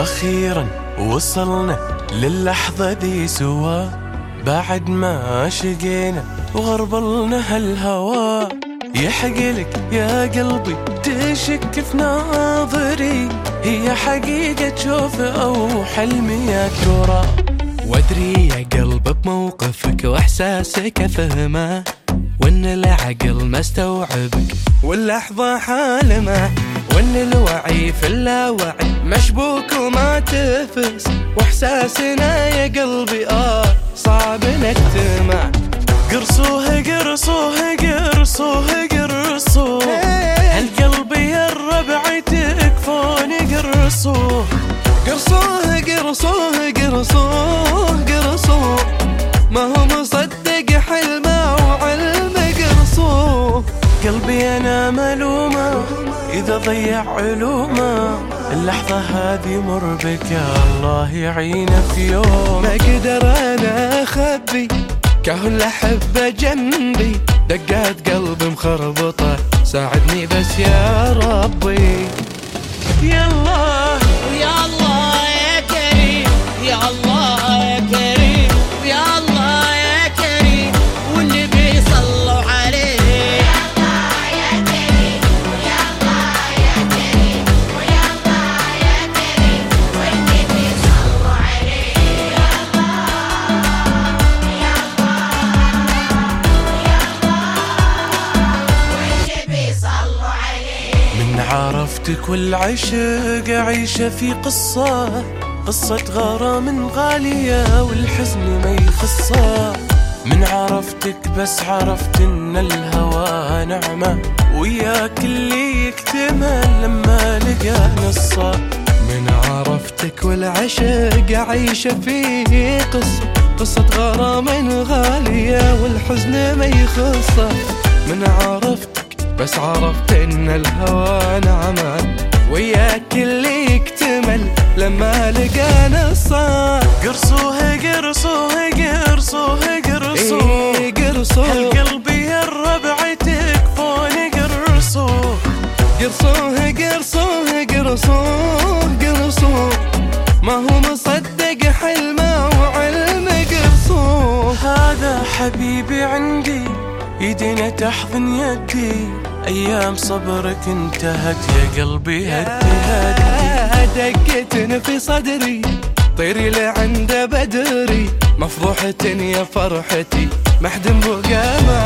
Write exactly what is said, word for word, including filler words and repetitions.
وأخيرا وصلنا للحظة دي سوا، بعد ما شقينا وغربلنا هالهوا. يحقلك يا قلبي تشك في ناظري، هي حقيقة تشوف أو حلمي يا ترى؟ وادري يا قلب بموقفك واحساسك افهمه، وان العقل ما استوعبك واللحظة حالمه، وان الوعي في اللاوعي مشبوك وما تفس، واحساسنا يا قلبي اه صعب نكتمه. قرصوه قرصوه قرصوه قرصوه هالقلب يا الربع تكفون قرصوه. قرصوه قرصوه قرصوه قرصوه ما هو مصدق حلمه وعلم قرصوه. قلبي أنا ملومة إذا ضيع علومه، اللحظة هذه مر بك يا الله يعينه في يوم. ما قدر أنا أخبي كهل أحبه جنبي، دقات قلب مخربطة ساعدني بس يا ربي. يا الله ويا الله يا كريم، يا الله يا كريم، ويا الله يا كريم، والنبي صلوا عليه. يا الله يا كريم، ويا الله يا كريم، ويا الله يا كريم، والنبي صلوا عليه. يا الله يا الله يا الله، والنبي صلوا عليه. من عرفتك والعشق عيشة في قصة، قصة غرام غالية والحزن ما يخصه. من عرفتك بس عرفت ان الهوى نعمة، وياك اللي يكتمل لما لقى نصه. من عرفتك والعشق عيشة في قصة، قصة غرام غالية والحزن ما يخصه. من عرفتك بس عرفت ان الهوى نعمة، وياك اللي يكتمل لما لقى نصه. قرصوه قرصوه قرصوه قرصوه إيه قرصوه هالقلب يا الربع تكفون قرصوه. قرصوه قرصوه قرصوه قرصوه ما هو مصدق حلمه وعلم قرصوه. هذا حبيبي عندي يدينا تحضن يدي، أيام صبرك انتهت يا قلبي هدي هدي. دقة في صدري طيري لعند بدري، مفضوحة يا فرحتي محدم بقى